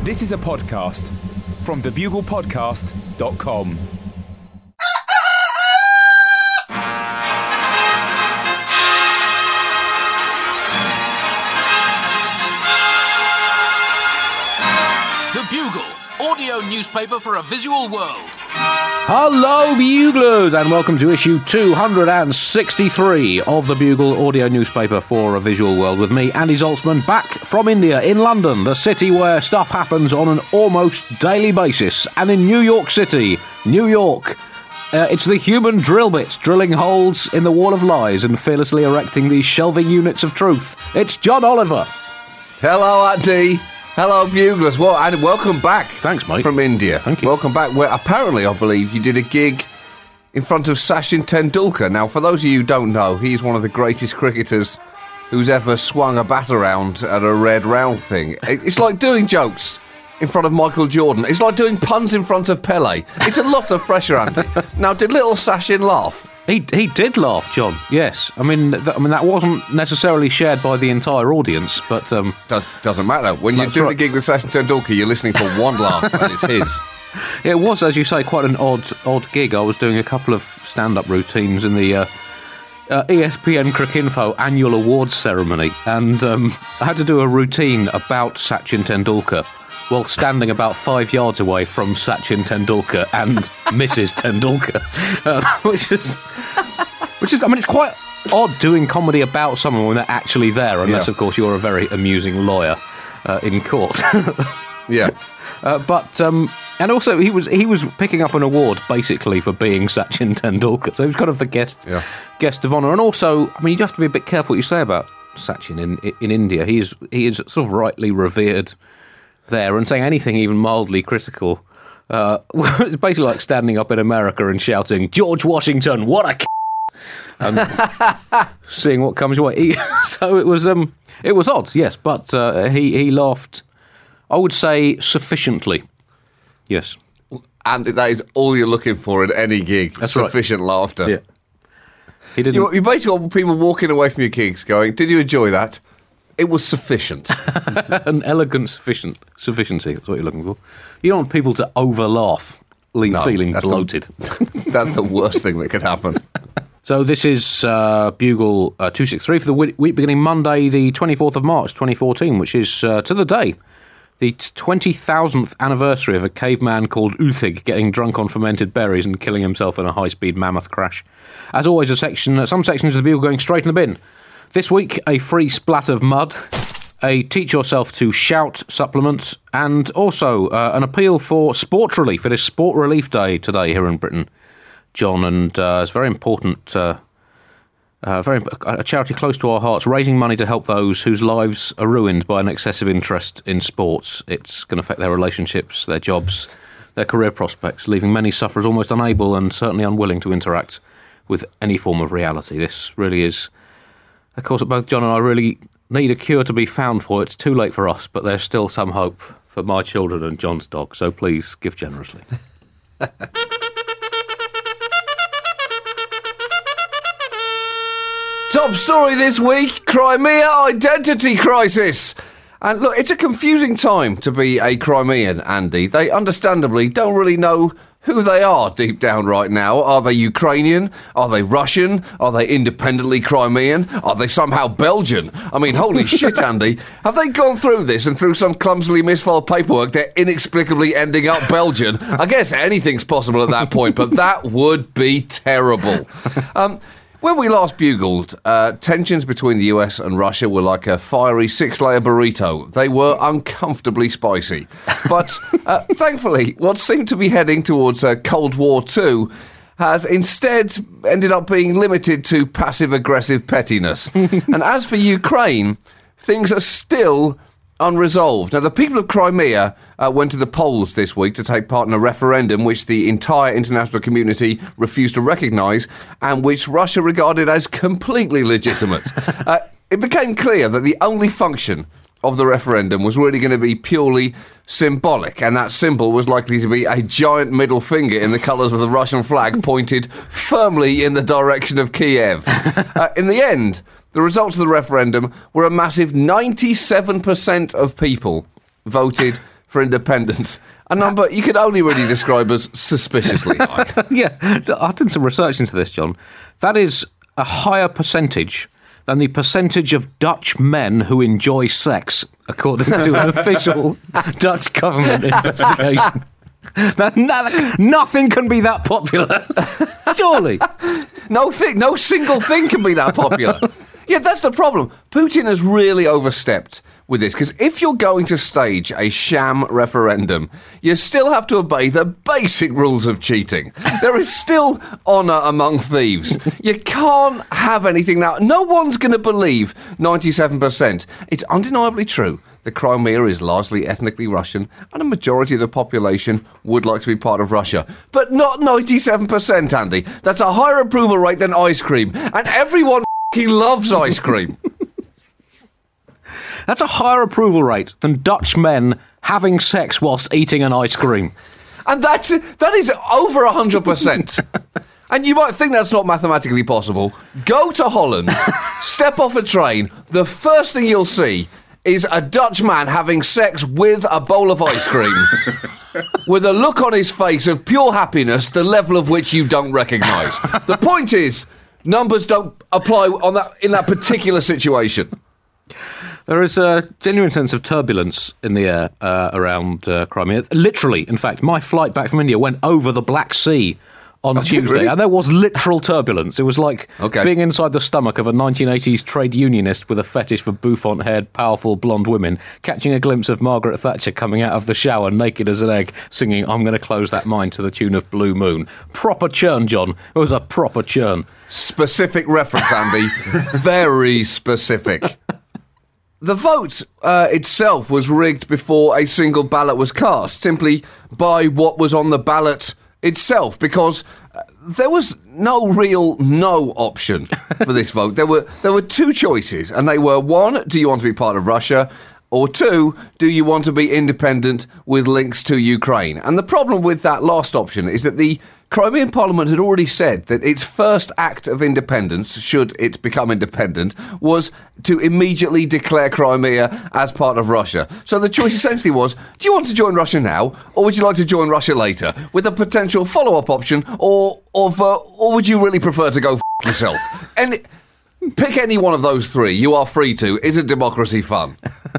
This is a podcast from thebuglepodcast.com. The Bugle, audio newspaper for a visual world. Hello, Buglers, and welcome to issue 263 of the Bugle audio newspaper for a visual world with me, Andy Zaltzman, back from India in London, the city where stuff happens on an almost daily basis, and in New York City, New York. It's the human drill bit, drilling holes in the wall of lies and fearlessly erecting these shelving units of truth. It's John Oliver. Hello, Andy. Hello, Buglers. Well, and welcome back. Thanks, mate. From India. Thank you. Welcome back, where apparently, I believe, you did a gig in front of Sachin Tendulkar. Now, for those of you who don't know, he's one of the greatest cricketers who's ever swung a bat around at a red round thing. It's like doing jokes in front of Michael Jordan. It's like doing puns in front of Pele. It's a lot of pressure, Andy. Now, did little Sachin laugh? He did laugh, John. Yes, I mean that wasn't necessarily shared by the entire audience, but doesn't matter. When you're doing a gig with Sachin Tendulkar, you're listening for one laugh, and it's his. It was, as you say, quite an odd gig. I was doing a couple of stand-up routines in the ESPN Cricinfo annual awards ceremony, and I had to do a routine about Sachin Tendulkar while standing about 5 yards away from Sachin Tendulkar and Mrs. Tendulkar, which is, I mean, it's quite odd doing comedy about someone when they're actually there, unless, of course, you're a very amusing lawyer in court. Yeah. And also he was picking up an award basically for being Sachin Tendulkar, so he was kind of the guest of honour. And also, I mean, you have to be a bit careful what you say about Sachin in India. He is sort of rightly revered there, and saying anything even mildly critical, it's basically like standing up in America and shouting, "George Washington, what a and seeing what comes your way." So it was odd, yes, but he laughed, I would say, sufficiently. Yes. And that is all you're looking for at any gig. That's sufficient laughter. Yeah. He didn't. You basically want people walking away from your gigs going, "Did you enjoy that?" It was sufficient. An elegant sufficiency, that's what you're looking for. You don't want people to over-laugh, feeling bloated. That's the worst thing that could happen. So this is Bugle 263 for the week beginning Monday, the 24th of March, 2014, which is, to the day, the 20,000th anniversary of a caveman called Uthig getting drunk on fermented berries and killing himself in a high-speed mammoth crash. As always, some sections of the Bugle going straight in the bin. This week, a free splat of mud, a teach yourself to shout supplement, and also an appeal for sport relief. It is Sport Relief Day today here in Britain, John, and it's very important, a charity close to our hearts, raising money to help those whose lives are ruined by an excessive interest in sports. It's going to affect their relationships, their jobs, their career prospects, leaving many sufferers almost unable and certainly unwilling to interact with any form of reality. This really is, of course, both John and I really need a cure to be found for. It's too late for us, but there's still some hope for my children and John's dog, so please give generously. Top story this week, Crimea identity crisis. And look, it's a confusing time to be a Crimean, Andy. They understandably don't really know who they are deep down right now. Are they Ukrainian? Are they Russian? Are they independently Crimean? Are they somehow Belgian? I mean, holy shit, Andy. Have they gone through this and through some clumsily misfiled paperwork, they're inexplicably ending up Belgian? I guess anything's possible at that point, but that would be terrible. When we last bugled, tensions between the US and Russia were like a fiery 6-layer burrito. They were uncomfortably spicy. But thankfully, what seemed to be heading towards Cold War II has instead ended up being limited to passive-aggressive pettiness. And as for Ukraine, things are still unresolved. Now, the people of Crimea went to the polls this week to take part in a referendum which the entire international community refused to recognise and which Russia regarded as completely legitimate. It became clear that the only function of the referendum was really going to be purely symbolic, and that symbol was likely to be a giant middle finger in the colours of the Russian flag pointed firmly in the direction of Kiev. In the end, the results of the referendum were a massive 97% of people voted for independence, a number you could only really describe as suspiciously high. Yeah, I did some research into this, John. That is a higher percentage than the percentage of Dutch men who enjoy sex, according to an official Dutch government investigation. Nothing can be that popular. Surely. No single thing can be that popular. Yeah, that's the problem. Putin has really overstepped with this, because if you're going to stage a sham referendum, you still have to obey the basic rules of cheating. There is still honour among thieves. You can't have anything now. No one's going to believe 97%. It's undeniably true that Crimea is largely ethnically Russian, and a majority of the population would like to be part of Russia. But not 97%, Andy. That's a higher approval rate than ice cream, and everyone loves ice cream. That's a higher approval rate than Dutch men having sex whilst eating an ice cream. And that is over 100%. And you might think that's not mathematically possible. Go to Holland, step off a train, the first thing you'll see is a Dutch man having sex with a bowl of ice cream. With a look on his face of pure happiness, the level of which you don't recognise. The point is, numbers don't apply in that particular situation. There is a genuine sense of turbulence in the air around Crimea. Literally, in fact, my flight back from India went over the Black Sea on Tuesday, really? and there was literal turbulence. It was like being inside the stomach of a 1980s trade unionist with a fetish for bouffant-haired, powerful blonde women, catching a glimpse of Margaret Thatcher coming out of the shower naked as an egg, singing "I'm going to close that mine" to the tune of Blue Moon. Proper churn, John. It was a proper churn. Specific reference, Andy. Very specific. The vote itself was rigged before a single ballot was cast, simply by what was on the ballot itself, because there was no real no option for this vote. There were two choices, and they were: one, do you want to be part of Russia? Or two, do you want to be independent with links to Ukraine? And the problem with that last option is that the Crimean Parliament had already said that its first act of independence, should it become independent, was to immediately declare Crimea as part of Russia. So the choice essentially was, do you want to join Russia now, or would you like to join Russia later? With a potential follow-up option, or would you really prefer to go yourself? And pick any one of those three. You are free to. Isn't democracy fun?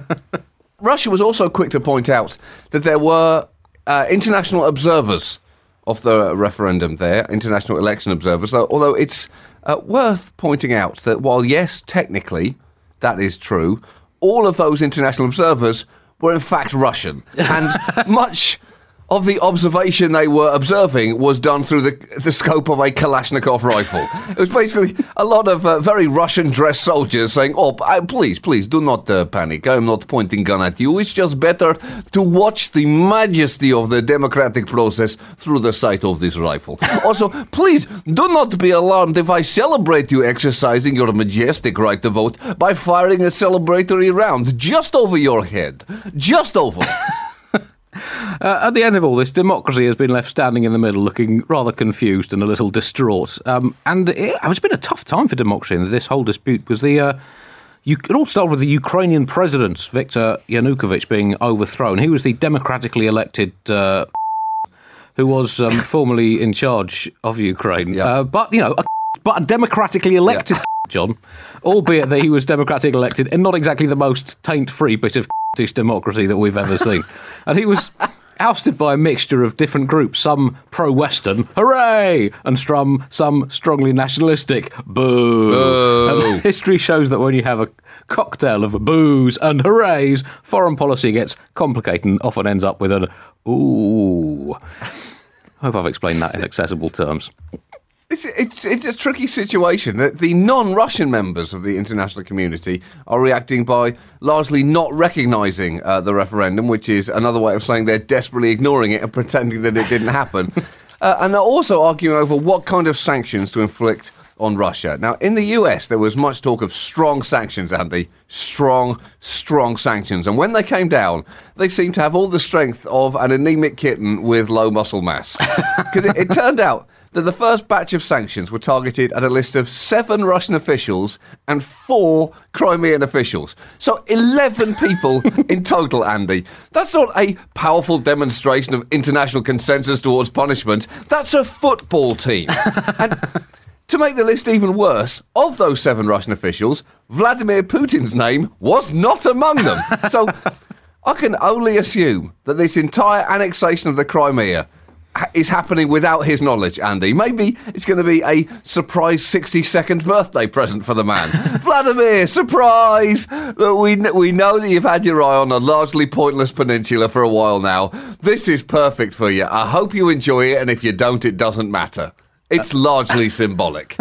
Russia was also quick to point out that there were international observers of the referendum there, international election observers, although it's worth pointing out that while, yes, technically that is true, all of those international observers were in fact Russian. And much of the observation they were observing was done through the scope of a Kalashnikov rifle. It was basically a lot of very Russian-dressed soldiers saying, please, do not panic. I'm not pointing gun at you. It's just better to watch the majesty of the democratic process through the sight of this rifle. Also, please, do not be alarmed if I celebrate you exercising your majestic right to vote by firing a celebratory round just over your head. Just over. At the end of all this, democracy has been left standing in the middle, looking rather confused and a little distraught. It's been a tough time for democracy in this whole dispute, because it all started with the Ukrainian president, Viktor Yanukovych, being overthrown. He was the democratically elected who was formerly in charge of Ukraine. Yeah. But a democratically elected John, albeit that he was democratically elected and not exactly the most taint-free bit of democracy that we've ever seen. And he was ousted by a mixture of different groups, some pro-Western, hooray, and some strongly nationalistic, boo. And history shows that when you have a cocktail of boos and hoorays, foreign policy gets complicated and often ends up with an ooh. I hope I've explained that in accessible terms. It's a tricky situation. The non-Russian members of the international community are reacting by largely not recognising the referendum, which is another way of saying they're desperately ignoring it and pretending that it didn't happen. And they're also arguing over what kind of sanctions to inflict on Russia. Now, in the US, there was much talk of strong sanctions, Andy. Strong sanctions. And when they came down, they seemed to have all the strength of an anemic kitten with low muscle mass. Because it turned out that the first batch of sanctions were targeted at a list of 7 Russian officials and 4 Crimean officials. So 11 people in total, Andy. That's not a powerful demonstration of international consensus towards punishment. That's a football team. And to make the list even worse, of those 7 Russian officials, Vladimir Putin's name was not among them. So I can only assume that this entire annexation of the Crimea is happening without his knowledge, Andy. Maybe it's going to be a surprise 62nd birthday present for the man. Vladimir, surprise! We know that you've had your eye on a largely pointless peninsula for a while now. This is perfect for you. I hope you enjoy it, and if you don't, it doesn't matter. It's largely symbolic.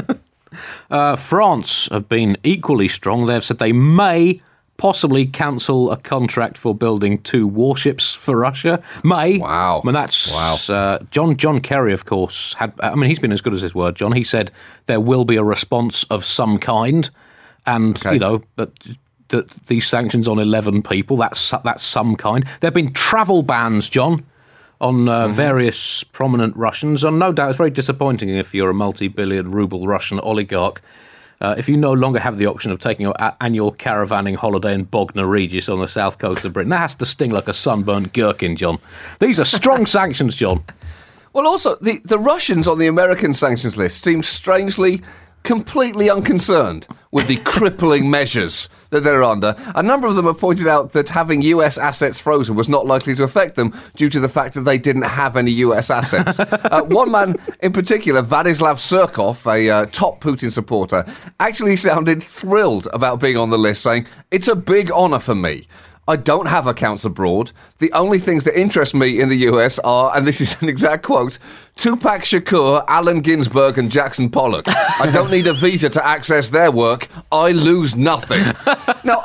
France have been equally strong. They've said they may possibly cancel a contract for building 2 warships for Russia. May. Wow. I mean, that's John Kerry, of course, he's been as good as his word, John. He said there will be a response of some kind, and but these sanctions on 11 people, that's some kind. There have been travel bans, John, on various prominent Russians, and no doubt it's very disappointing if you're a multi-billion ruble Russian oligarch. If you no longer have the option of taking your annual caravanning holiday in Bognor Regis on the south coast of Britain, that has to sting like a sunburnt gherkin, John. These are strong sanctions, John. Well, also, the Russians on the American sanctions list seem strangely completely unconcerned with the crippling measures that they're under. A number of them have pointed out that having US assets frozen was not likely to affect them due to the fact that they didn't have any US assets. One man in particular, Vladislav Surkov, a top Putin supporter, actually sounded thrilled about being on the list, saying, "It's a big honour for me. I don't have accounts abroad. The only things that interest me in the US are," and this is an exact quote, "Tupac Shakur, Allen Ginsberg and Jackson Pollock. I don't need a visa to access their work. I lose nothing." Now,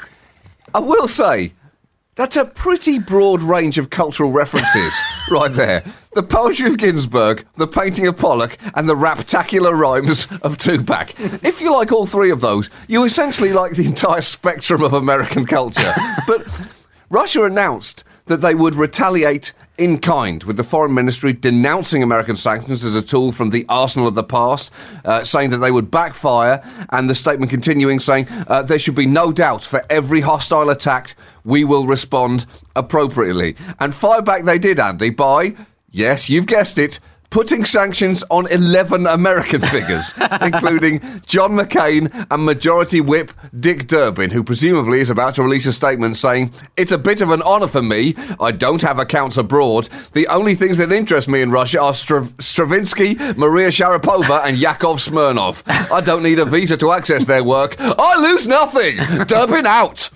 I will say, that's a pretty broad range of cultural references right there. The poetry of Ginsberg, the painting of Pollock, and the raptacular rhymes of Tupac. If you like all 3 of those, you essentially like the entire spectrum of American culture. But Russia announced that they would retaliate in kind, with the foreign ministry denouncing American sanctions as a tool from the arsenal of the past, saying that they would backfire, and the statement continuing saying, "There should be no doubt, for every hostile attack, we will respond appropriately." And fire back they did, Andy, by, yes, you've guessed it, putting sanctions on 11 American figures, including John McCain and Majority Whip Dick Durbin, who presumably is about to release a statement saying, "It's a bit of an honour for me. I don't have accounts abroad. The only things that interest me in Russia are Stravinsky, Maria Sharapova and Yakov Smirnov. I don't need a visa to access their work. I lose nothing. Durbin out."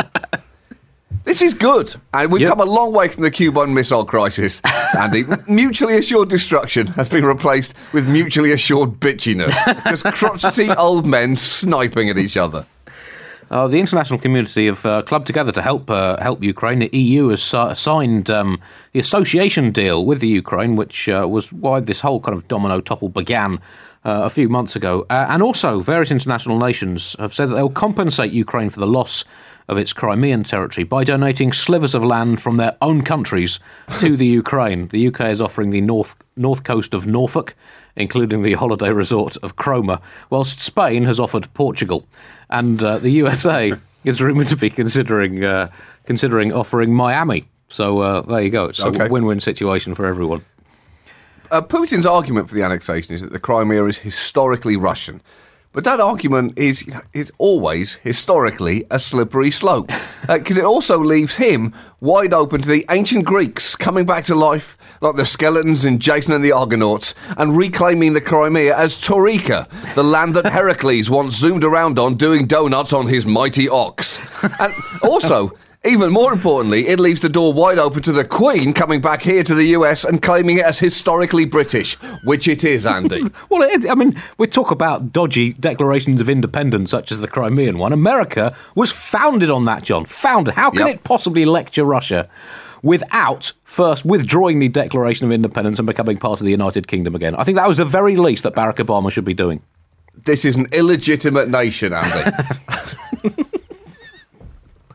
This is good, and we've come a long way from the Cuban Missile Crisis, Andy. Mutually assured destruction has been replaced with mutually assured bitchiness. Just crotchety old men sniping at each other. The international community have clubbed together to help Ukraine. The EU has signed the association deal with the Ukraine, which was why this whole kind of domino topple began a few months ago. And also, various international nations have said that they will compensate Ukraine for the loss of its Crimean territory by donating slivers of land from their own countries to the Ukraine. The UK is offering the north coast of Norfolk, including the holiday resort of Cromer, whilst Spain has offered Portugal. And the USA is rumoured to be considering offering Miami. So there you go. It's a win-win situation for everyone. Putin's argument for the annexation is that the Crimea is historically Russian. But that argument is always, historically, a slippery slope. Because it also leaves him wide open to the ancient Greeks coming back to life, like the skeletons in Jason and the Argonauts, and reclaiming the Crimea as Taurica, the land that Heracles once zoomed around on doing donuts on his mighty ox. And also, even more importantly, it leaves the door wide open to the Queen coming back here to the US and claiming it as historically British, which it is, Andy. Well, it is. I mean, we talk about dodgy declarations of independence, such as the Crimean one. America was founded on that, John. Founded. How can it possibly lecture Russia without first withdrawing the Declaration of Independence and becoming part of the United Kingdom again? I think that was the very least that Barack Obama should be doing. This is an illegitimate nation, Andy.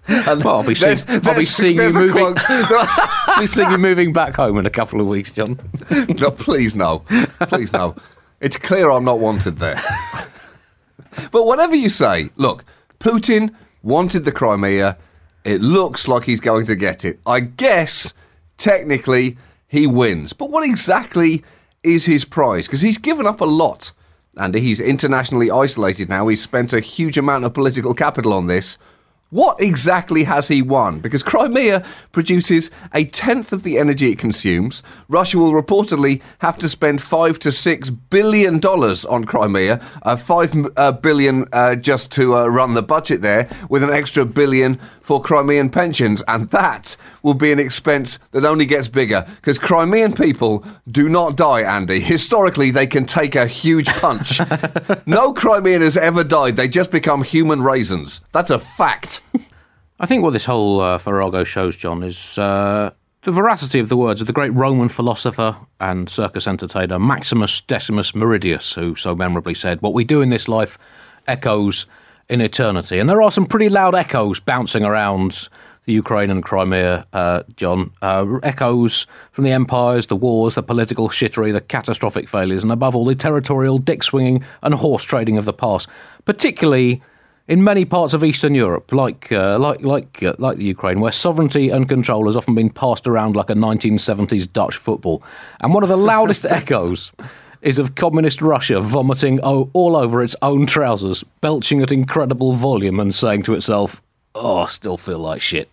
Well, I'll be seeing you moving. I'll be seeing you moving back home in a couple of weeks, John. No, please no. Please no. It's clear I'm not wanted there. But whatever you say, look, Putin wanted the Crimea. It looks like he's going to get it. I guess, technically, he wins. But what exactly is his prize? Because he's given up a lot. And he's internationally isolated now. He's spent a huge amount of political capital on this. What exactly has he won? Because Crimea produces a tenth of the energy it consumes. Russia will reportedly have to spend $5 to $6 billion on Crimea, $5 billion just to run the budget there, with an extra billion for Crimean pensions. And that will be an expense that only gets bigger, because Crimean people do not die, Andy. Historically, they can take a huge punch. No Crimean has ever died. They just become human raisins. That's a fact. I think what this whole Farrago shows, John, is the veracity of the words of the great Roman philosopher and circus entertainer Maximus Decimus Meridius, who so memorably said, "What we do in this life echoes in eternity." And there are some pretty loud echoes bouncing around the Ukraine and Crimea, John. Echoes from the empires, the wars, the political shittery, the catastrophic failures, and above all, the territorial dick-swinging and horse-trading of the past, particularly in many parts of Eastern Europe, like the Ukraine, where sovereignty and control has often been passed around like a 1970s Dutch football. And one of the loudest echoes is of communist Russia vomiting all over its own trousers, belching at incredible volume and saying to itself, "Oh, I still feel like shit."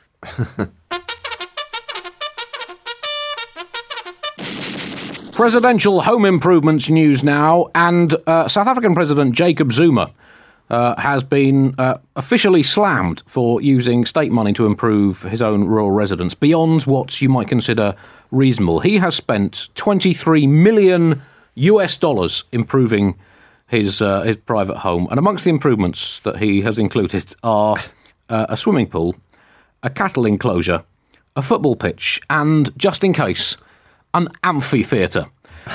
Presidential home improvements news now, and South African President Jacob Zuma has been officially slammed for using state money to improve his own rural residence beyond what you might consider reasonable. He has spent $23 million improving his private home, and amongst the improvements that he has included are a swimming pool, a cattle enclosure, a football pitch, and, just in case, an amphitheatre.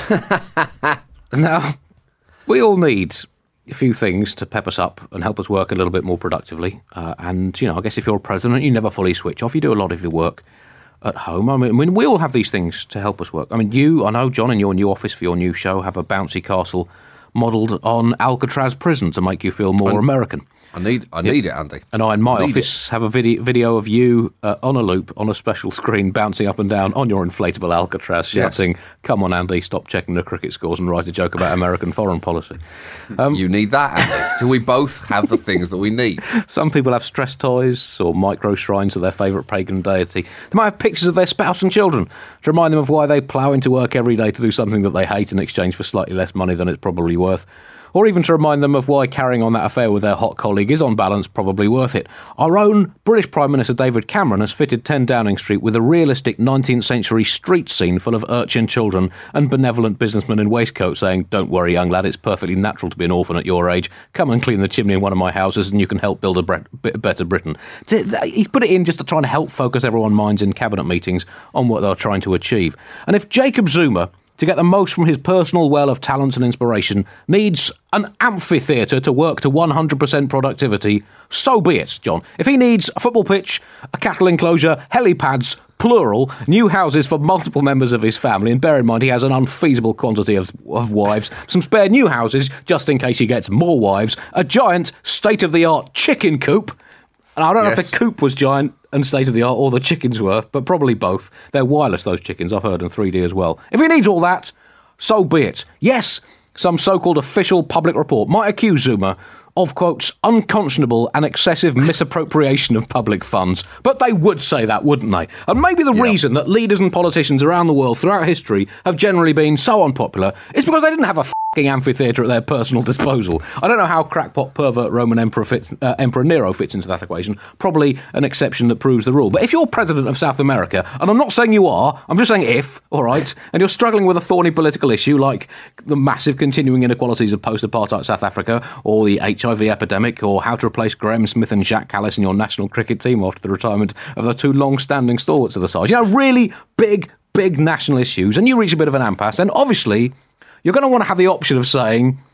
Now, we all need a few things to pep us up and help us work a little bit more productively. And, I guess if you're a president, you never fully switch off. You do a lot of your work at home. I mean, we all have these things to help us work. I mean, I know, John, in your new office for your new show, have a bouncy castle modelled on Alcatraz prison to make you feel more American. I need it, Andy. And I, in my office, have a video of you on a loop on a special screen bouncing up and down on your inflatable Alcatraz, shouting, "Come on, Andy, stop checking the cricket scores and write a joke about American foreign policy." You need that, Andy. So we both have the things that we need. Some people have stress toys or micro shrines of their favourite pagan deity. They might have pictures of their spouse and children to remind them of why they plough into work every day to do something that they hate in exchange for slightly less money than it's probably worth. Or even to remind them of why carrying on that affair with their hot colleague is, on balance, probably worth it. Our own British Prime Minister David Cameron has fitted 10 Downing Street with a realistic 19th century street scene full of urchin children and benevolent businessmen in waistcoats saying, "Don't worry, young lad, it's perfectly natural to be an orphan at your age. Come and clean the chimney in one of my houses and you can help build a better Britain." He's put it in just to try and help focus everyone's minds in cabinet meetings on what they're trying to achieve. And if Jacob Zuma, to get the most from his personal well of talent and inspiration, needs an amphitheatre to work to 100% productivity, so be it, John. If he needs a football pitch, a cattle enclosure, helipads, plural, new houses for multiple members of his family, and bear in mind he has an unfeasible quantity of wives, some spare new houses just in case he gets more wives, a giant state-of-the-art chicken coop. And I don't know if the coop was giant and state-of-the-art or the chickens were, but probably both. They're wireless, those chickens, I've heard, in 3D as well. If he needs all that, so be it. Yes, some so-called official public report might accuse Zuma of, quotes, unconscionable and excessive misappropriation of public funds. But they would say that, wouldn't they? And maybe the reason that leaders and politicians around the world throughout history have generally been so unpopular is because they didn't have a f***ing amphitheatre at their personal disposal. I don't know how crackpot pervert Roman Emperor Nero fits into that equation. Probably an exception that proves the rule. But if you're president of South America, and I'm not saying you are, I'm just saying if, all right, and you're struggling with a thorny political issue like the massive continuing inequalities of post-apartheid South Africa, or the HIV epidemic, or how to replace Graham Smith and Jacques Callis in your national cricket team after the retirement of the two long-standing stalwarts of the side. Really big national issues, and you reach a bit of an impasse, and obviously you're going to want to have the option of saying,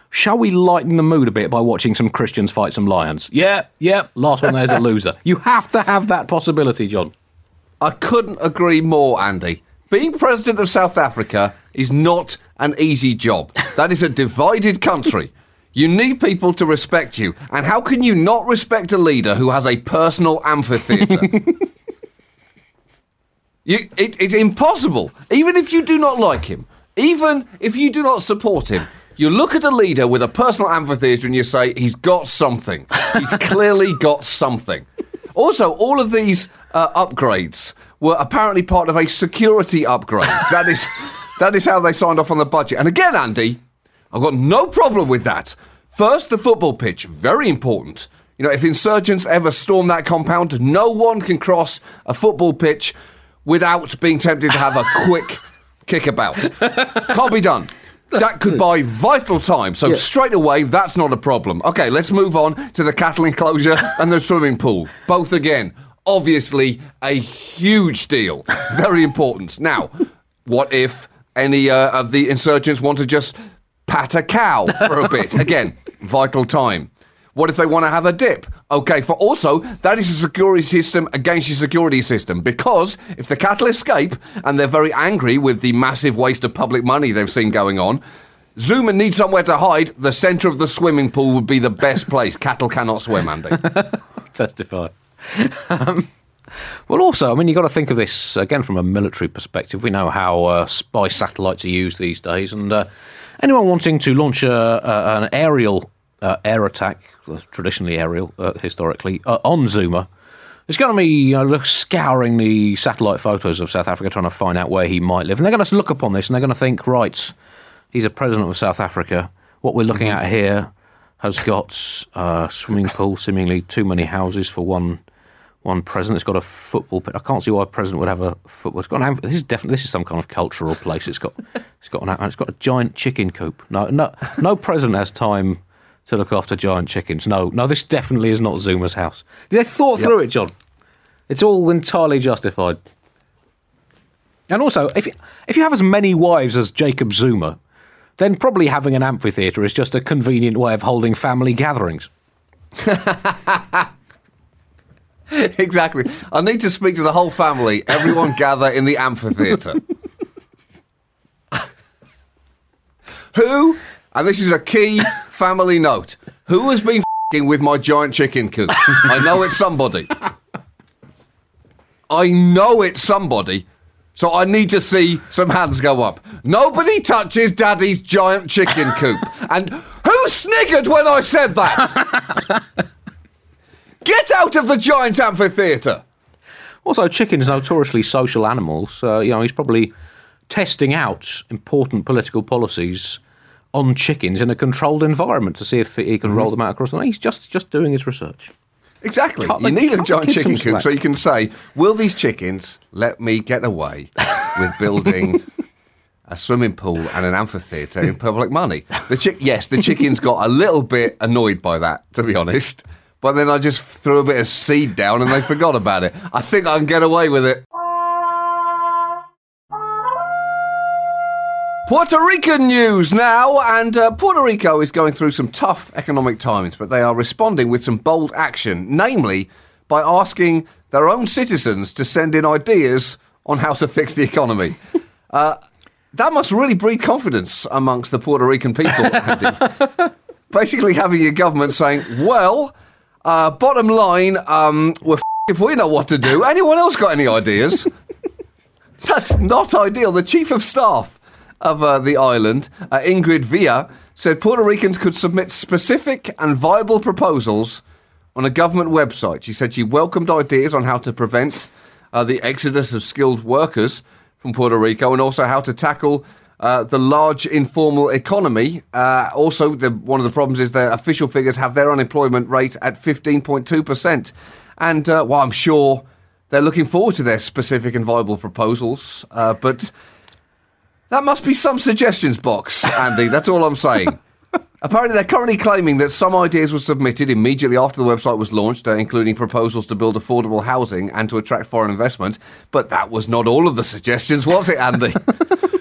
shall we lighten the mood a bit by watching some Christians fight some lions? Yeah, last one there's a loser. You have to have that possibility, John. I couldn't agree more, Andy. Being president of South Africa is not an easy job. That is a divided country. You need people to respect you. And how can you not respect a leader who has a personal amphitheatre? It's impossible. Even if you do not like him, even if you do not support him, you look at a leader with a personal amphitheatre and you say, he's got something. He's clearly got something. Also, all of these upgrades were apparently part of a security upgrade. That is how they signed off on the budget. And again, Andy, I've got no problem with that. First, the football pitch, very important. You know, if insurgents ever storm that compound, no one can cross a football pitch without being tempted to have a quick kickabout. Can't be done. That could buy vital time. So straight away, that's not a problem. Okay, let's move on to the cattle enclosure and the swimming pool. Both again, obviously a huge deal. Very important. Now, what if any of the insurgents want to just pat a cow for a bit? Again, vital time. What if they want to have a dip? Okay, for also, that is a security system against your security system, because if the cattle escape and they're very angry with the massive waste of public money they've seen going on, Zuma needs somewhere to hide. The centre of the swimming pool would be the best place. Cattle cannot swim, Andy. Testify. Well, also, I mean, you've got to think of this, again, from a military perspective. We know how spy satellites are used these days, and anyone wanting to launch an aerial air attack, traditionally aerial, historically, on Zuma, it's going to be scouring the satellite photos of South Africa, trying to find out where he might live. And they're going to look upon this and they're going to think, right, he's a president of South Africa. What we're looking at here has got a swimming pool, seemingly too many houses for one president. It's got a football pitch. I can't see why a president would have a football. It's got this is some kind of cultural place. It's got a giant chicken coop. No president has time to look after giant chickens. No, this definitely is not Zuma's house. They thought through it, John. It's all entirely justified. And also, if you have as many wives as Jacob Zuma, then probably having an amphitheatre is just a convenient way of holding family gatherings. Exactly. I need to speak to the whole family. Everyone gather in the amphitheatre. Who, and this is a key family note, who has been f***ing with my giant chicken coop? I know it's somebody. So I need to see some hands go up. Nobody touches Daddy's giant chicken coop. And who sniggered when I said that? Get out of the giant amphitheatre! Also, chickens are notoriously social animals. He's probably testing out important political policies on chickens in a controlled environment to see if he can roll them out across the night. He's just doing his research. Exactly. You need a giant chicken coop so you can say, will these chickens let me get away with building a swimming pool and an amphitheatre in public money? The chickens got a little bit annoyed by that, to be honest. But then I just threw a bit of seed down and they forgot about it. I think I can get away with it. Puerto Rican news now, and Puerto Rico is going through some tough economic times, but they are responding with some bold action, namely by asking their own citizens to send in ideas on how to fix the economy. That must really breed confidence amongst the Puerto Rican people, Andy. Basically having your government saying, well, bottom line, we're if we know what to do. Anyone else got any ideas? That's not ideal. The chief of staff of the island, Ingrid Villa, said Puerto Ricans could submit specific and viable proposals on a government website. She said she welcomed ideas on how to prevent the exodus of skilled workers from Puerto Rico and also how to tackle the large informal economy. Also, one of the problems is their official figures have their unemployment rate at 15.2%. And well, I'm sure they're looking forward to their specific and viable proposals, but that must be some suggestions box, Andy. That's all I'm saying. Apparently, they're currently claiming that some ideas were submitted immediately after the website was launched, including proposals to build affordable housing and to attract foreign investment. But that was not all of the suggestions, was it, Andy?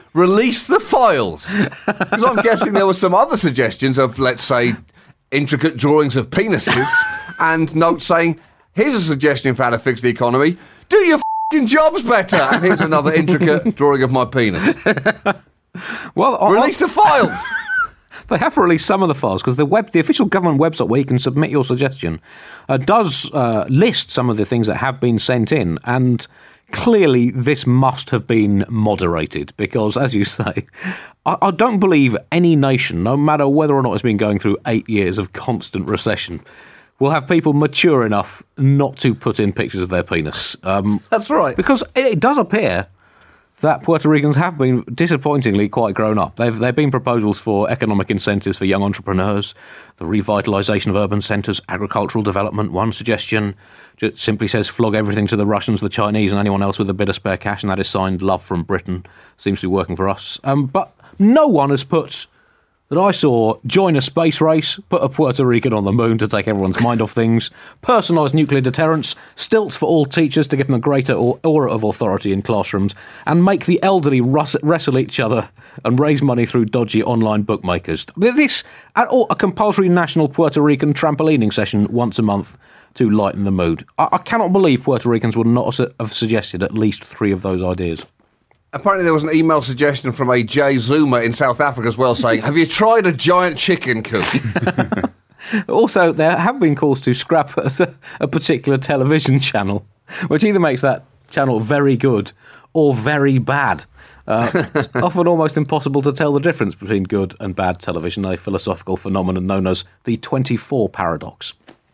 release the files. Because I'm guessing there were some other suggestions of, let's say, intricate drawings of penises and notes saying, here's a suggestion for how to fix the economy. Do your f***ing jobs better. And here's another intricate drawing of my penis. Well, release the files. They have released some of the files because the official government website where you can submit your suggestion does list some of the things that have been sent in, and clearly this must have been moderated because, as you say, I don't believe any nation, no matter whether or not it's been going through 8 years of constant recession, will have people mature enough not to put in pictures of their penis. That's right. Because it does appear that Puerto Ricans have been disappointingly quite grown up. There have been proposals for economic incentives for young entrepreneurs, the revitalisation of urban centres, agricultural development. One suggestion just simply says flog everything to the Russians, the Chinese and anyone else with a bit of spare cash, and that is signed love from Britain. Seems to be working for us. But no one has put, that I saw, join a space race, put a Puerto Rican on the moon to take everyone's mind off things, personalised nuclear deterrence, stilts for all teachers to give them a greater aura of authority in classrooms, and make the elderly wrestle each other and raise money through dodgy online bookmakers. This, or a compulsory national Puerto Rican trampolining session once a month to lighten the mood. I cannot believe Puerto Ricans would not have suggested at least 3 of those ideas. Apparently there was an email suggestion from a Jay Zuma in South Africa as well saying, have you tried a giant chicken coop? Also, there have been calls to scrap a particular television channel, which either makes that channel very good or very bad. It's often almost impossible to tell the difference between good and bad television, a philosophical phenomenon known as the 24 paradox.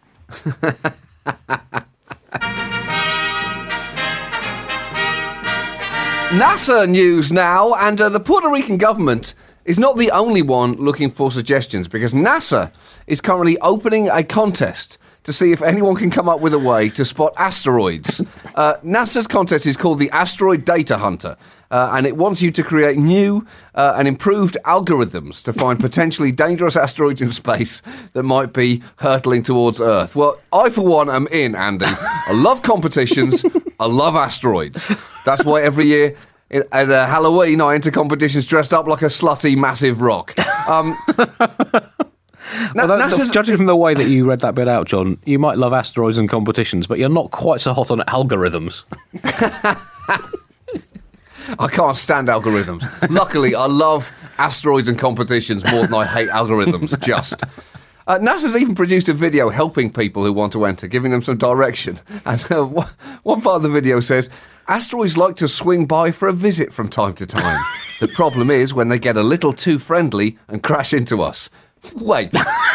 NASA news now, and the Puerto Rican government is not the only one looking for suggestions, because NASA is currently opening a contest to see if anyone can come up with a way to spot asteroids. NASA's contest is called the Asteroid Data Hunter, and it wants you to create new and improved algorithms to find potentially dangerous asteroids in space that might be hurtling towards Earth. Well, I, for one, am in, Andy. I love competitions. I love asteroids. That's why every year at Halloween I enter competitions dressed up like a slutty, massive rock. Judging from the way that you read that bit out, John, you might love asteroids and competitions, but you're not quite so hot on algorithms. I can't stand algorithms. Luckily, I love asteroids and competitions more than I hate algorithms, just. NASA's even produced a video helping people who want to enter, giving them some direction. And one part of the video says, asteroids like to swing by for a visit from time to time. The problem is when they get a little too friendly and crash into us. Wait.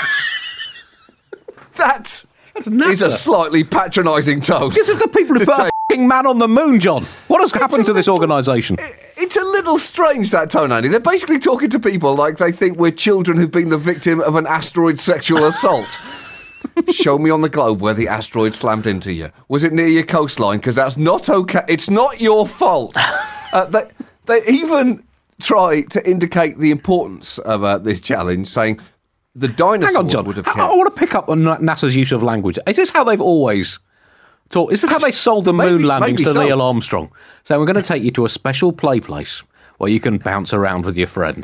That is a slightly patronising tone. This is the people who put a f***ing man on the moon, John. What has happened to this organisation? It's a little strange, that tone, Andy. They're basically talking to people like they think we're children who've been the victim of an asteroid sexual assault. Show me on the globe where the asteroid slammed into you. Was it near your coastline? Because that's not okay. It's not your fault. They even try to indicate the importance of this challenge, saying the dinosaurs Hang on, John. would have I kept... want to pick up on NASA's use of language. Is this how they've always talked? Is this how they sold the moon landings to Neil Armstrong? So we're going to take you to a special place where you can bounce around with your friend.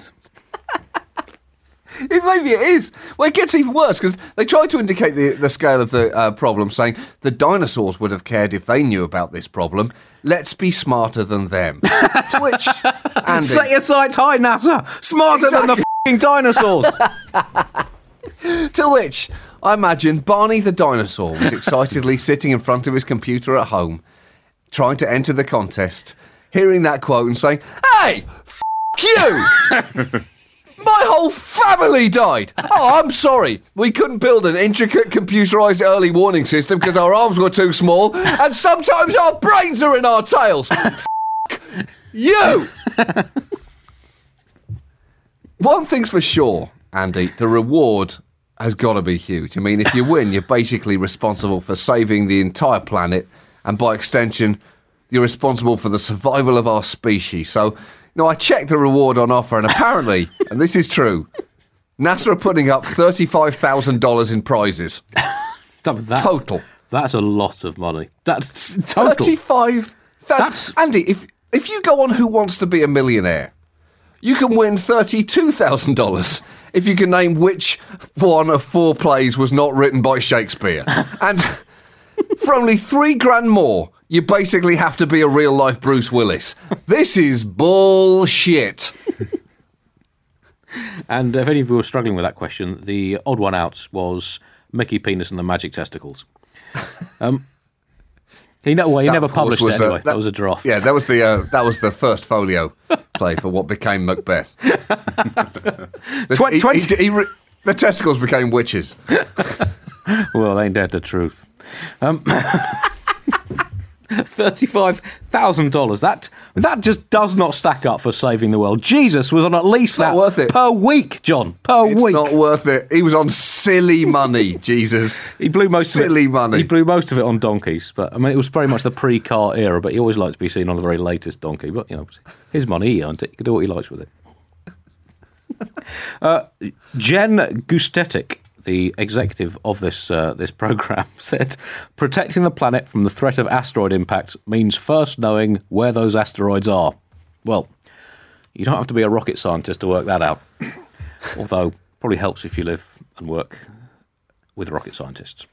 Maybe it is. Well, it gets even worse because they tried to indicate the scale of the problem, saying the dinosaurs would have cared if they knew about this problem. Let's be smarter than them. To which, Andy... Set your sights high, NASA! Smarter than the f***ing dinosaurs! To which, I imagine Barney the dinosaur was excitedly sitting in front of his computer at home, trying to enter the contest, hearing that quote and saying, hey, f*** you! My whole family died! Oh, I'm sorry. We couldn't build an intricate computerised early warning system because our arms were too small, and sometimes our brains are in our tails. F*** you! One thing's for sure, Andy, the reward has got to be huge. I mean, if you win, you're basically responsible for saving the entire planet, and by extension, you're responsible for the survival of our species. So, I checked the reward on offer, and apparently, and this is true, NASA are putting up $35,000 in prizes. Total. That's a lot of money. That's total. $35,000. Andy, if you go on Who Wants to Be a Millionaire, you can win $32,000 if you can name which one of 4 plays was not written by Shakespeare. And for only $3,000 more, you basically have to be a real-life Bruce Willis. This is bullshit. And if any of you were struggling with that question, the odd one out was Mickey Penis and the Magic Testicles. He never published it anyway. That was a draft. Yeah, that was the first folio play for what became Macbeth. The testicles became witches. Well, ain't that the truth? $35,000. That just does not stack up for saving the world. Jesus was on at least that worth it. per week, John. It's It's not worth it. He was on silly money, Jesus. He blew most of it. Silly money. He blew most of it on donkeys, but I mean, it was very much the pre-car era. But he always liked to be seen on the very latest donkey. But you know, his money, he earned it. He can do what he likes with it. Jen Gustetic, the executive of this programme, said protecting the planet from the threat of asteroid impact means first knowing where those asteroids are. Well, you don't have to be a rocket scientist to work that out. Although, probably helps if you live and work with rocket scientists.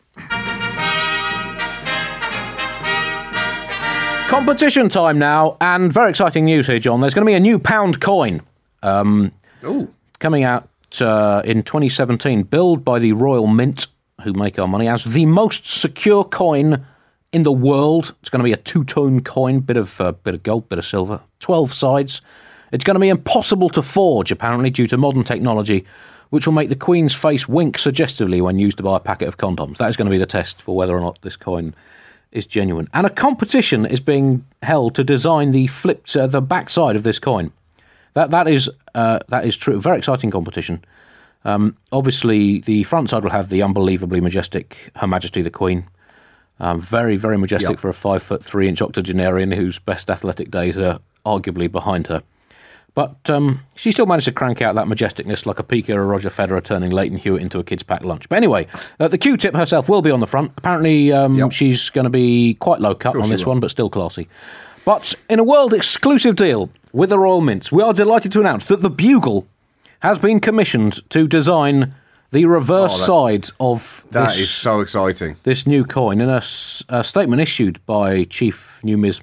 Competition time now, and very exciting news here, John. There's going to be a new pound coin coming out in 2017, billed by the Royal Mint, who make our money, as the most secure coin in the world. It's going to be a 2-tone coin, bit of gold, bit of silver, 12 sides. It's going to be impossible to forge, apparently, due to modern technology, which will make the Queen's face wink suggestively when used to buy a packet of condoms. That is going to be the test for whether or not this coin is genuine. And a competition is being held to design the back side of this coin. That is true. Very exciting competition. Obviously, the front side will have the unbelievably majestic Her Majesty the Queen. Very, very majestic for a 5'3" octogenarian whose best athletic days are arguably behind her. But she still managed to crank out that majesticness like a Piqué or a Roger Federer turning Leighton Hewitt into a kid's packed lunch. But anyway, the Q-tip herself will be on the front. Apparently, she's going to be quite low cut on this one, but still classy. But in a world-exclusive deal with the Royal Mint, we are delighted to announce that the Bugle has been commissioned to design the reverse side of that is so exciting. This new coin. In a statement issued by Chief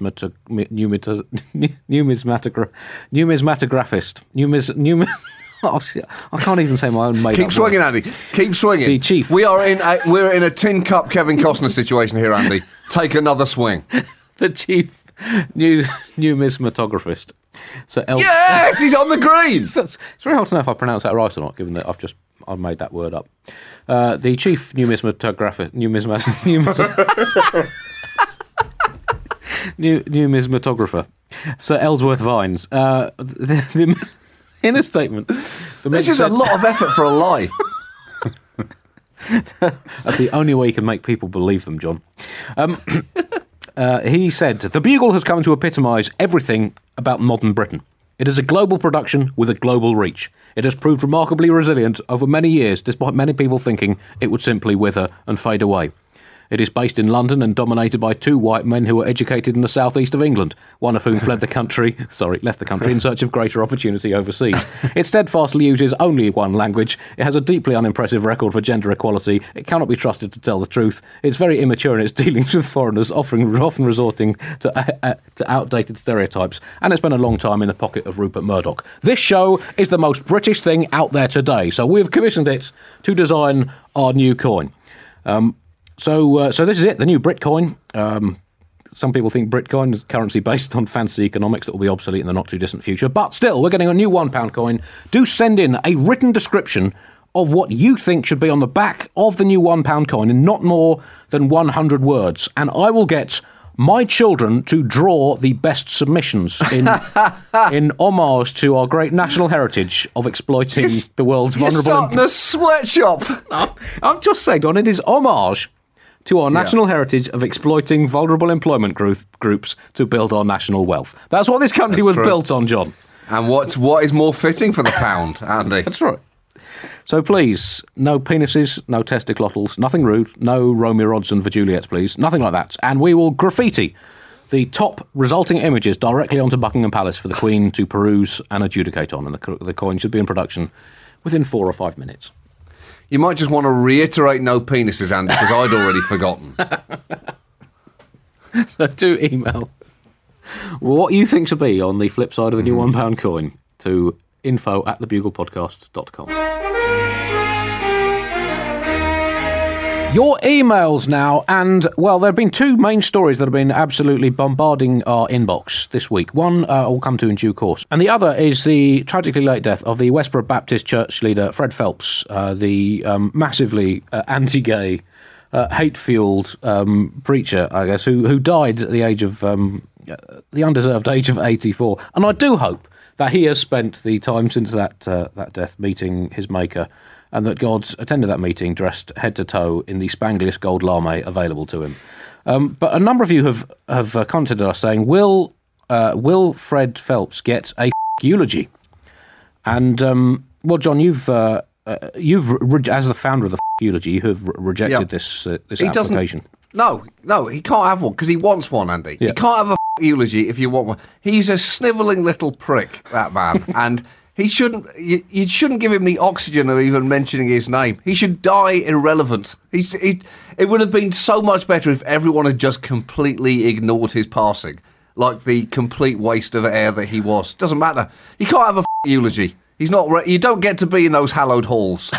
numismatographist. I can't even say my own made-up Keep swinging, word. Andy. Keep swinging. The chief. We're in a tin cup Kevin Costner situation here, Andy. Take another swing. The chief numismatographist. So yes, he's on the green. It's very hard to know if I pronounce that right or not, given that I've made that word up. The chief numismatographer, Sir Ellsworth Vines, in a statement. This is a lot of effort for a lie. That's the only way you can make people believe them, John. He said, the Bugle has come to epitomise everything about modern Britain. It is a global production with a global reach. It has proved remarkably resilient over many years, despite many people thinking it would simply wither and fade away. It is based in London and dominated by 2 white men who were educated in the southeast of England, one of whom left the country in search of greater opportunity overseas. It steadfastly uses only one language. It has a deeply unimpressive record for gender equality. It cannot be trusted to tell the truth. It's very immature in its dealings with foreigners, often resorting to outdated stereotypes. And it's been a long time in the pocket of Rupert Murdoch. This show is the most British thing out there today. So we've commissioned it to design our new coin. So this is it, the new Britcoin. Some people think Britcoin is a currency based on fancy economics that will be obsolete in the not-too-distant future. But still, we're getting a new £1 coin. Do send in a written description of what you think should be on the back of the new £1 coin in not more than 100 words. And I will get my children to draw the best submissions in homage to our great national heritage of exploiting the world's vulnerable... You're starting a sweatshop. I'm just saying, Don, it is homage to our national heritage of exploiting vulnerable employment groups to build our national wealth. That's what this country was built on, John. And what is more fitting for the pound, Andy? That's right. So please, no penises, no testiclotls, nothing rude, no Romeo Rodson for Juliet, please, nothing like that. And we will graffiti the top resulting images directly onto Buckingham Palace for the Queen to peruse and adjudicate on, and the coin should be in production within 4 or 5 minutes. You might just want to reiterate no penises, Andy, because I'd already forgotten. So do email what you think should be on the flip side of the new £1 coin to info@thebuglepodcast.com. Your emails now, and, well, there have been 2 main stories that have been absolutely bombarding our inbox this week. One I'll come to in due course, and the other is the tragically late death of the Westboro Baptist Church leader Fred Phelps, the massively anti-gay, hate-fueled preacher, I guess, who died at the age of the undeserved age of 84. And I do hope that he has spent the time since that death meeting his maker, and that God attended that meeting dressed head to toe in the spangliest gold lame available to him. But a number of you have contacted us saying, will Fred Phelps get a eulogy? And, well, John, you've as the founder of the eulogy, you have rejected this application. No, he can't have one, because he wants one, Andy. Yeah. You can't have a eulogy if you want one. He's a snivelling little prick, that man, and you shouldn't give him the oxygen of even mentioning his name. He should die irrelevant. It would have been so much better if everyone had just completely ignored his passing, like the complete waste of air that he was. Doesn't matter. You can't have a eulogy. He's not. You don't get to be in those hallowed halls.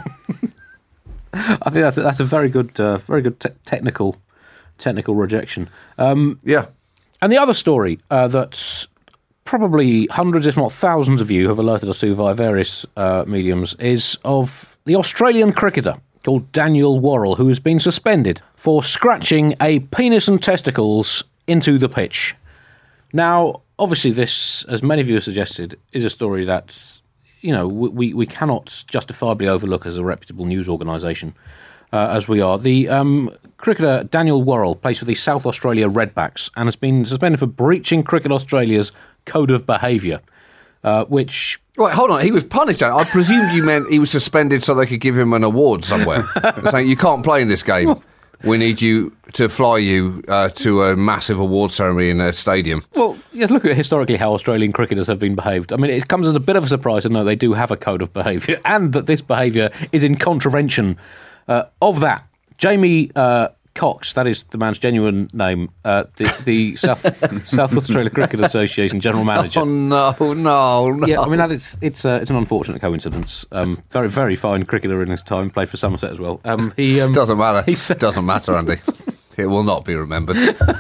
I think that's a very good technical rejection. Yeah. And the other story that probably hundreds, if not thousands of you have alerted us to via various mediums is of the Australian cricketer called Daniel Worrell, who has been suspended for scratching a penis and testicles into the pitch. Now, obviously this, as many of you have suggested, is a story that, you know, we cannot justifiably overlook as a reputable news organisation, as we are. The cricketer Daniel Worrell plays for the South Australia Redbacks and has been suspended for breaching Cricket Australia's code of behaviour, which... Right, hold on. He was punished. I presumed you meant he was suspended so they could give him an award somewhere. Saying, you can't play in this game. We need you to fly you to a massive award ceremony in a stadium. Well, yeah, look at historically how Australian cricketers have been behaved. I mean, it comes as a bit of a surprise to know they do have a code of behaviour and that this behaviour is in contravention of that. Jamie Cox, that is the man's genuine name, the South Australia Cricket Association general manager. Oh, no. Yeah, I mean, it's an unfortunate coincidence. Very, very fine cricketer in his time, played for Somerset as well. He doesn't matter. Doesn't matter, Andy. It will not be remembered.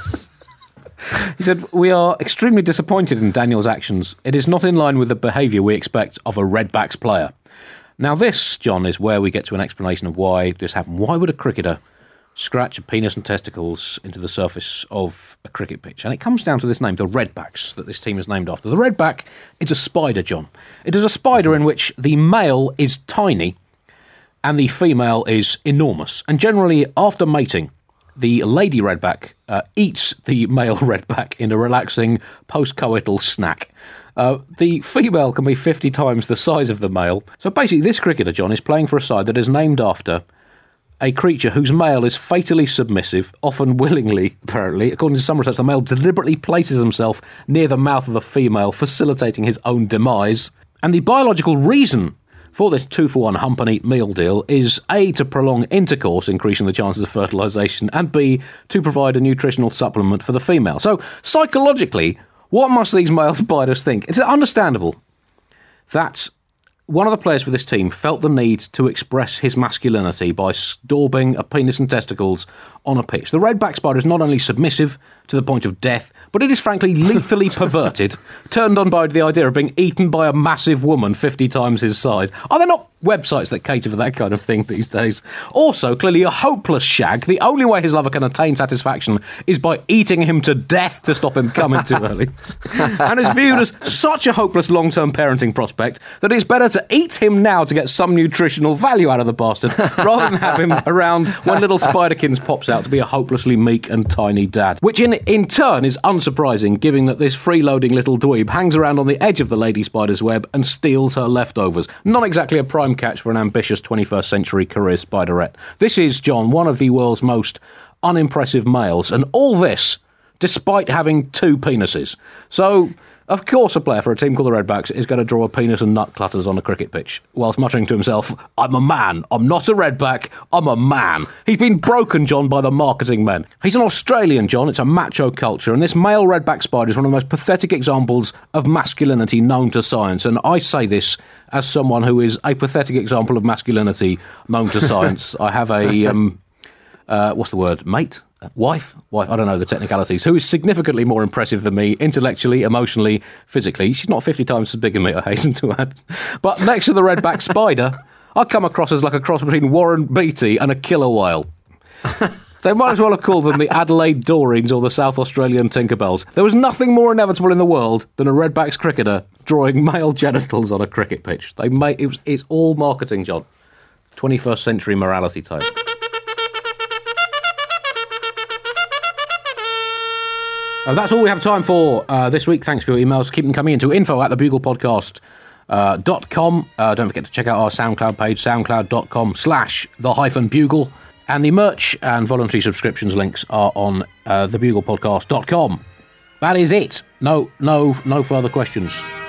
He said, "We are extremely disappointed in Daniel's actions. It is not in line with the behaviour we expect of a Redbacks player." Now this, John, is where we get to an explanation of why this happened. Why would a cricketer scratch a penis and testicles into the surface of a cricket pitch? And it comes down to this name, the Redbacks, that this team is named after. The Redback is a spider, John. It is a spider in which the male is tiny and the female is enormous. And generally, after mating, the lady Redback eats the male Redback in a relaxing post-coital snack. The female can be 50 times the size of the male. So basically, this cricketer, John, is playing for a side that is named after a creature whose male is fatally submissive, often willingly, apparently. According to some research, the male deliberately places himself near the mouth of the female, facilitating his own demise. And the biological reason for this 2-for-1 hump and eat meal deal is A, to prolong intercourse, increasing the chances of fertilisation, and B, to provide a nutritional supplement for the female. So, psychologically, what must these male spiders think? It's understandable that one of the players for this team felt the need to express his masculinity by daubing a penis and testicles on a pitch. The Redback spider is not only submissive to the point of death, but it is frankly lethally perverted, turned on by the idea of being eaten by a massive woman 50 times his size. Are there not websites that cater for that kind of thing these days? Also, clearly a hopeless shag. The only way his lover can attain satisfaction is by eating him to death to stop him coming too early. And is viewed as such a hopeless long-term parenting prospect that it's better to eat him now to get some nutritional value out of the bastard rather than have him around when little Spiderkins pops out to be a hopelessly meek and tiny dad. Which in turn is unsurprising, given that this freeloading little dweeb hangs around on the edge of the lady spider's web and steals her leftovers. Not exactly a prime catch for an ambitious 21st century career spiderette. This is, John, one of the world's most unimpressive males, and all this despite having 2 penises. So, of course, a player for a team called the Redbacks is going to draw a penis and nut clutters on a cricket pitch, whilst muttering to himself, I'm a man. I'm not a Redback. I'm a man. He's been broken, John, by the marketing men. He's an Australian, John. It's a macho culture, and this male Redback spider is one of the most pathetic examples of masculinity known to science. And I say this as someone who is a pathetic example of masculinity known to science. I have a, what's the word, mate? Wife, I don't know the technicalities, who is significantly more impressive than me, intellectually, emotionally, physically. She's not 50 times as big as me, I hasten to add. But next to the Redback spider, I come across as like a cross between Warren Beatty and a killer whale. They might as well have called them the Adelaide Dorings or the South Australian Tinkerbells. There was nothing more inevitable in the world than a Redbacks cricketer drawing male genitals on a cricket pitch. It's all marketing, John. 21st century morality type. That's all we have time for this week. Thanks for your emails. Keep them coming in to info@thebuglepodcast.com. Don't forget to check out our SoundCloud page, soundcloud.com/the-bugle. And the merch and voluntary subscriptions links are on thebuglepodcast.com. That is it. No further questions.